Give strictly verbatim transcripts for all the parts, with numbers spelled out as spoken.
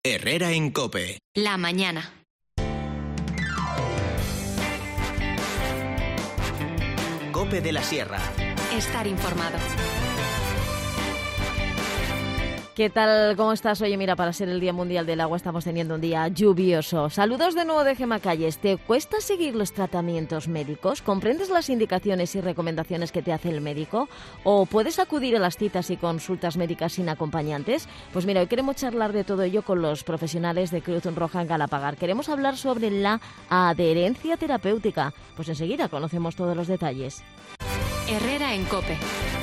Herrera en COPE. La mañana. COPE de la Sierra. Estar informado. ¿Qué tal? ¿Cómo estás? Oye, mira, para ser el Día Mundial del Agua estamos teniendo un día lluvioso. Saludos de nuevo de Gemma Calles. ¿Te cuesta seguir los tratamientos médicos? ¿Comprendes las indicaciones y recomendaciones que te hace el médico? ¿O puedes acudir a las citas y consultas médicas sin acompañantes? Pues mira, hoy queremos charlar de todo ello con los profesionales de Cruz Roja en Galapagar. Queremos hablar sobre la adherencia terapéutica. Pues enseguida conocemos todos los detalles. Herrera en COPE.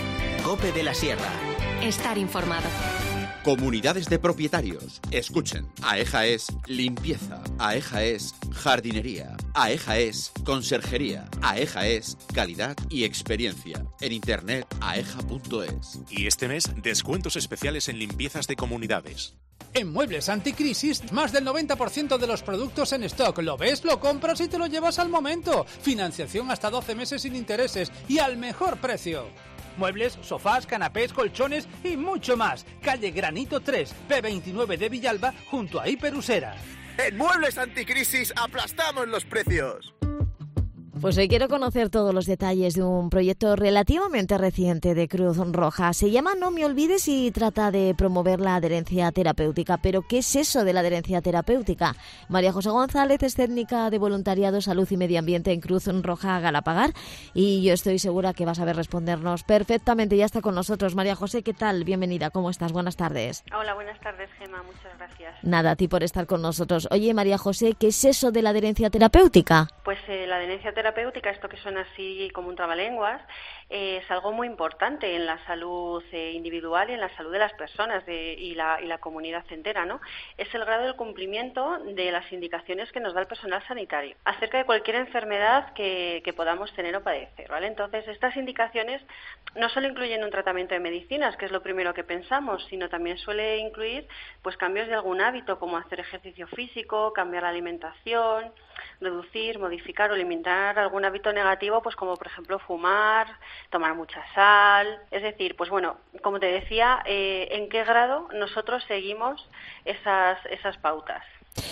COPE de la Sierra. Estar informado. Comunidades de propietarios. Escuchen. AEJA es limpieza. AEJA es jardinería. AEJA es conserjería. AEJA es calidad y experiencia. En internet aeja punto es. Y este mes, descuentos especiales en limpiezas de comunidades. En Muebles Anticrisis, más del noventa por ciento de los productos en stock. Lo ves, lo compras y te lo llevas al momento. Financiación hasta doce meses sin intereses y al mejor precio. Muebles, sofás, canapés, colchones y mucho más. Calle Granito tres, P veintinueve de Villalba, junto a Hiperusera. En Muebles Anticrisis aplastamos los precios. Pues hoy quiero conocer todos los detalles de un proyecto relativamente reciente de Cruz Roja. Se llama No me olvides y trata de promover la adherencia terapéutica. ¿Pero qué es eso de la adherencia terapéutica? María José González es técnica de voluntariado, salud y medio ambiente en Cruz Roja Galapagar y yo estoy segura que vas a ver respondernos perfectamente. Ya está con nosotros. María José, ¿qué tal? Bienvenida. ¿Cómo estás? Buenas tardes. Hola, buenas tardes, Gemma. Muchas gracias. Nada, a ti por estar con nosotros. Oye, María José, ¿qué es eso de la adherencia terapéutica? Pues eh, la adherencia terapéutica terapéutica, esto que suena así como un trabalenguas, eh, es algo muy importante en la salud eh, individual y en la salud de las personas de, y, la, y la comunidad entera, ¿no? Es el grado del cumplimiento de las indicaciones que nos da el personal sanitario acerca de cualquier enfermedad que, que podamos tener o padecer, ¿vale? Entonces, estas indicaciones no solo incluyen un tratamiento de medicinas, que es lo primero que pensamos, sino también suele incluir pues cambios de algún hábito, como hacer ejercicio físico, cambiar la alimentación, reducir, modificar o eliminar algún hábito negativo, pues como por ejemplo fumar, tomar mucha sal. Es decir, pues bueno, como te decía, eh, ¿en qué grado nosotros seguimos esas, esas pautas?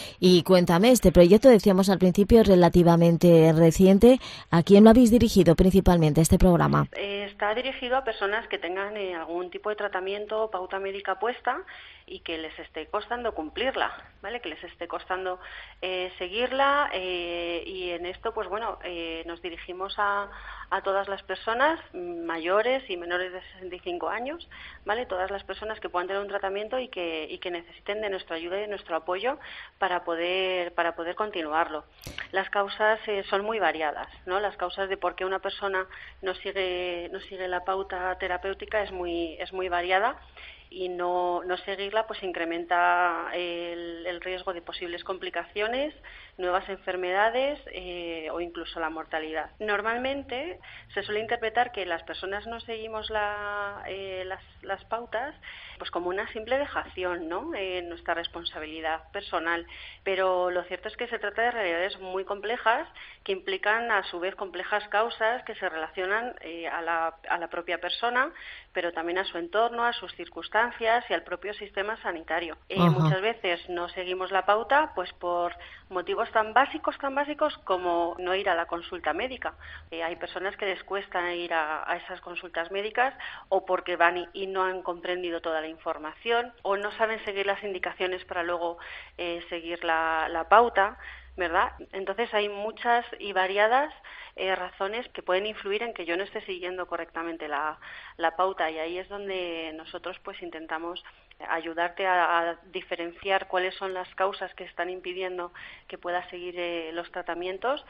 Y cuéntame, este proyecto, decíamos al principio, es relativamente reciente. ¿A quién lo habéis dirigido principalmente este programa? Eh, está dirigido a personas que tengan eh, algún tipo de tratamiento o pauta médica puesta y que les esté costando cumplirla, ¿vale? Que les esté costando eh, seguirla eh, y en esto, pues bueno, eh, nos dirigimos a, a todas las personas mayores y menores de sesenta y cinco años, ¿vale? Todas las personas que puedan tener un tratamiento y que, y que necesiten de nuestra ayuda y de nuestro apoyo para poder para poder continuarlo. Las causas eh, son muy variadas, ¿no? Las causas de por qué una persona no sigue no sigue la pauta terapéutica es muy es muy variada. Y no, no seguirla pues incrementa el, el riesgo de posibles complicaciones, nuevas enfermedades eh, o incluso la mortalidad. Normalmente se suele interpretar que las personas no seguimos la, eh, las, las pautas pues como una simple dejación, ¿no? Eh, nuestra responsabilidad personal, pero lo cierto es que se trata de realidades muy complejas que implican a su vez complejas causas que se relacionan eh, a, la, a la propia persona, pero también a su entorno, a sus circunstancias y al propio sistema sanitario. Eh, muchas veces no seguimos la pauta pues por motivos tan básicos, tan básicos como no ir a la consulta médica. Eh, hay personas que les cuesta ir a, a esas consultas médicas o porque van y, y no han comprendido toda la información o no saben seguir las indicaciones para luego eh, seguir la, la pauta, ¿verdad? Entonces hay muchas y variadas eh, razones que pueden influir en que yo no esté siguiendo correctamente la, la pauta y ahí es donde nosotros pues intentamos ayudarte a, a diferenciar cuáles son las causas que están impidiendo que puedas seguir eh, los tratamientos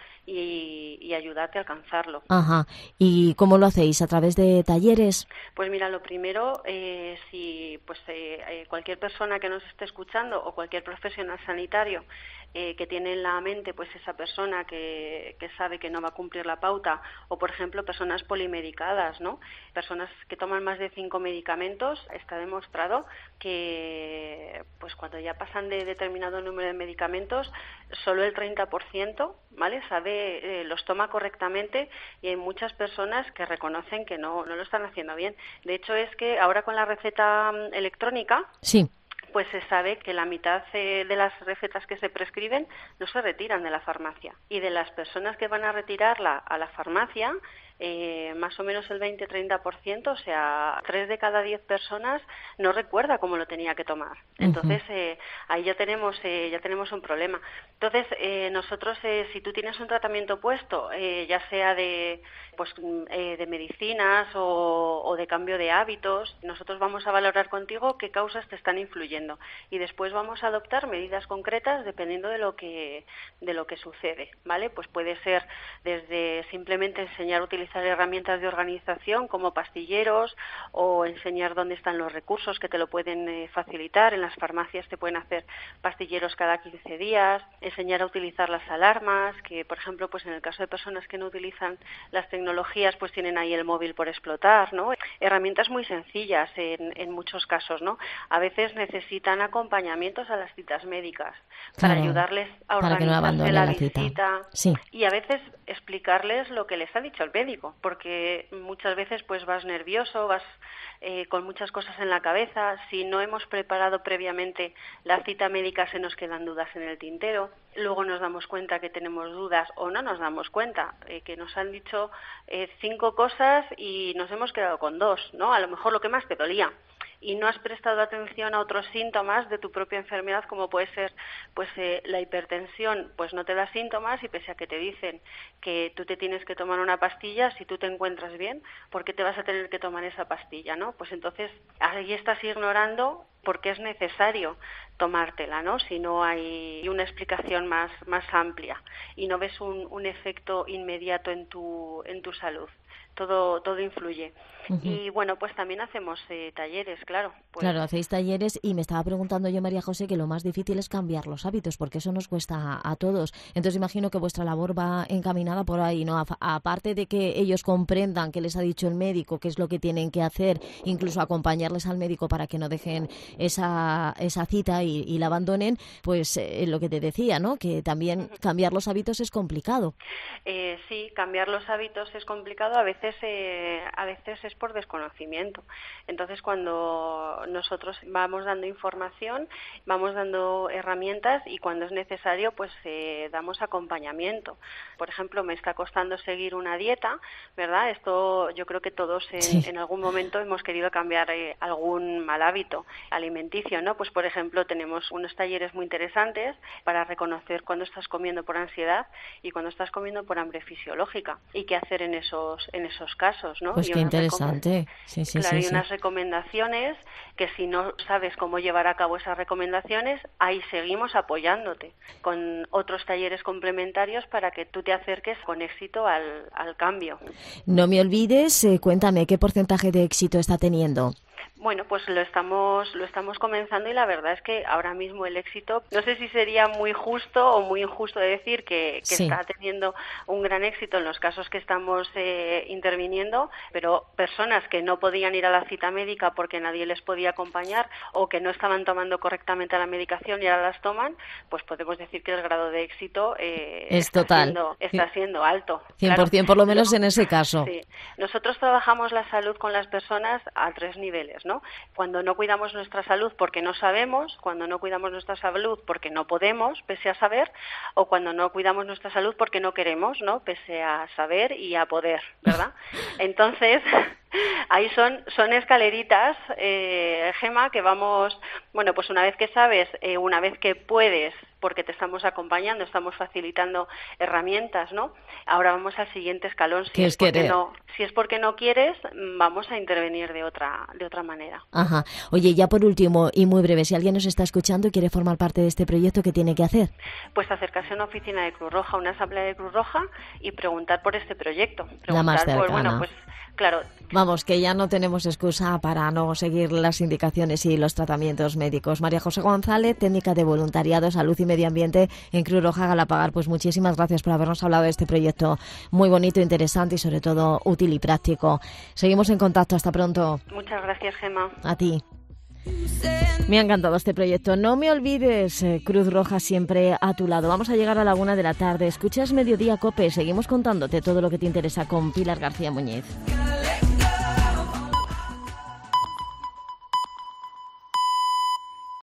y, y ayudarte a alcanzarlo. Ajá. ¿Y cómo lo hacéis? ¿A través de talleres? Pues mira, lo primero, eh, si pues eh, eh, cualquier persona que nos esté escuchando o cualquier profesional sanitario eh, que tiene en la mente pues esa persona que, que sabe que no va a cumplir la pauta o por ejemplo personas polimedicadas, ¿no? Personas que toman más de cinco medicamentos, está demostrado que pues cuando ya pasan de determinado número de medicamentos solo el treinta por ciento, ¿vale? sabe eh, los toma correctamente y hay muchas personas que reconocen que no no lo están haciendo bien. De hecho es que ahora con la receta electrónica sí. pues se sabe que la mitad eh, de las recetas que se prescriben no se retiran de la farmacia. Y de las personas que van a retirarla a la farmacia, eh, más o menos el veinte a treinta por ciento, o sea, tres de cada diez personas no recuerda cómo lo tenía que tomar. Entonces, eh, ahí ya tenemos eh, ya tenemos un problema. Entonces, eh, nosotros, eh, si tú tienes un tratamiento puesto, eh, ya sea de pues eh, de medicinas o, o de cambio de hábitos, nosotros vamos a valorar contigo qué causas te están influyendo y después vamos a adoptar medidas concretas dependiendo de lo que de lo que sucede, ¿vale? Pues puede ser desde simplemente enseñar a utilizar herramientas de organización como pastilleros o enseñar dónde están los recursos que te lo pueden eh, facilitar. En las farmacias te pueden hacer pastilleros cada quince días, enseñar a utilizar las alarmas, que por ejemplo, pues en el caso de personas que no utilizan las tecnologías, pues tienen ahí el móvil por explotar, ¿no? Herramientas muy sencillas en, en muchos casos, ¿no? A veces necesitan acompañamientos a las citas médicas claro, para ayudarles a organizarse no la, la visita sí. y a veces explicarles lo que les ha dicho el médico, porque muchas veces pues vas nervioso, vas eh, con muchas cosas en la cabeza. Si no hemos preparado previamente la cita médica, se nos quedan dudas en el tintero. Luego nos damos cuenta que tenemos dudas o no nos damos cuenta, eh, que nos han dicho eh, cinco cosas y nos hemos quedado con dos, ¿no? A lo mejor lo que más te dolía. Y no has prestado atención a otros síntomas de tu propia enfermedad, como puede ser pues eh, la hipertensión, pues no te da síntomas y pese a que te dicen que tú te tienes que tomar una pastilla, si tú te encuentras bien, ¿por qué te vas a tener que tomar esa pastilla, no? Pues entonces ahí estás ignorando por qué es necesario tomártela, ¿no? Si no hay una explicación más más amplia y no ves un, un efecto inmediato en tu en tu salud. Todo, todo influye. Uh-huh. Y bueno, pues también hacemos eh, talleres, claro. Pues... Claro, hacéis talleres y me estaba preguntando yo, María José, que lo más difícil es cambiar los hábitos, porque eso nos cuesta a, a todos. Entonces imagino que vuestra labor va encaminada por ahí, ¿no? A, aparte de que ellos comprendan qué les ha dicho el médico, qué es lo que tienen que hacer, incluso acompañarles al médico para que no dejen esa, esa cita y, y la abandonen, pues eh, lo que te decía, ¿no? Que también uh-huh. cambiar los hábitos es complicado. Eh, sí, cambiar los hábitos es complicado, a veces Eh, a veces es por desconocimiento. Entonces, cuando nosotros vamos dando información, vamos dando herramientas y cuando es necesario, pues eh, damos acompañamiento. Por ejemplo, me está costando seguir una dieta, ¿verdad? Esto yo creo que todos en, sí. en algún momento hemos querido cambiar eh, algún mal hábito alimenticio, ¿no? Pues, por ejemplo, tenemos unos talleres muy interesantes para reconocer cuando estás comiendo por ansiedad y cuando estás comiendo por hambre fisiológica y qué hacer en esos en esos casos, ¿no? Pues y qué interesante. Sí, sí, claro, sí, y sí. unas recomendaciones que si no sabes cómo llevar a cabo esas recomendaciones, ahí seguimos apoyándote con otros talleres complementarios para que tú te acerques con éxito al, al cambio. No me olvides, eh, cuéntame, ¿qué porcentaje de éxito está teniendo? Bueno, pues lo estamos lo estamos comenzando y la verdad es que ahora mismo el éxito, no sé si sería muy justo o muy injusto de decir que, que sí. está teniendo un gran éxito en los casos que estamos eh, interviniendo, pero personas que no podían ir a la cita médica porque nadie les podía acompañar o que no estaban tomando correctamente la medicación y ahora las toman, pues podemos decir que el grado de éxito eh, es está, total. Siendo, está siendo alto. cien por ciento claro. por lo menos en ese caso. Sí. Nosotros trabajamos la salud con las personas a tres niveles, ¿no? Cuando no cuidamos nuestra salud porque no sabemos, cuando no cuidamos nuestra salud porque no podemos, pese a saber, o cuando no cuidamos nuestra salud porque no queremos, ¿no? Pese a saber y a poder, ¿verdad? Entonces, ahí son son escaleritas, eh, Gema, que vamos, bueno, pues una vez que sabes, eh, una vez que puedes, porque te estamos acompañando, estamos facilitando herramientas, ¿no? Ahora vamos al siguiente escalón. Si es, es porque no, si es porque no quieres, vamos a intervenir de otra de otra manera. Ajá. Oye, ya por último y muy breve, si alguien nos está escuchando y quiere formar parte de este proyecto, ¿qué tiene que hacer? Pues acercarse a una oficina de Cruz Roja, una asamblea de Cruz Roja y preguntar por este proyecto. Preguntar La más cercana. Por, bueno, pues claro. Vamos, que ya no tenemos excusa para no seguir las indicaciones y los tratamientos médicos. María José González, técnica de voluntariado, salud y medio ambiente en Cruz Roja Galapagar. Pues muchísimas gracias por habernos hablado de este proyecto muy bonito, interesante y sobre todo útil y práctico. Seguimos en contacto. Hasta pronto. Muchas gracias, Gema. A ti. Me ha encantado este proyecto. No me olvides, eh, Cruz Roja siempre a tu lado. Vamos a llegar a la una de la tarde. Escuchas Mediodía COPE. Seguimos contándote todo lo que te interesa con Pilar García Muñiz.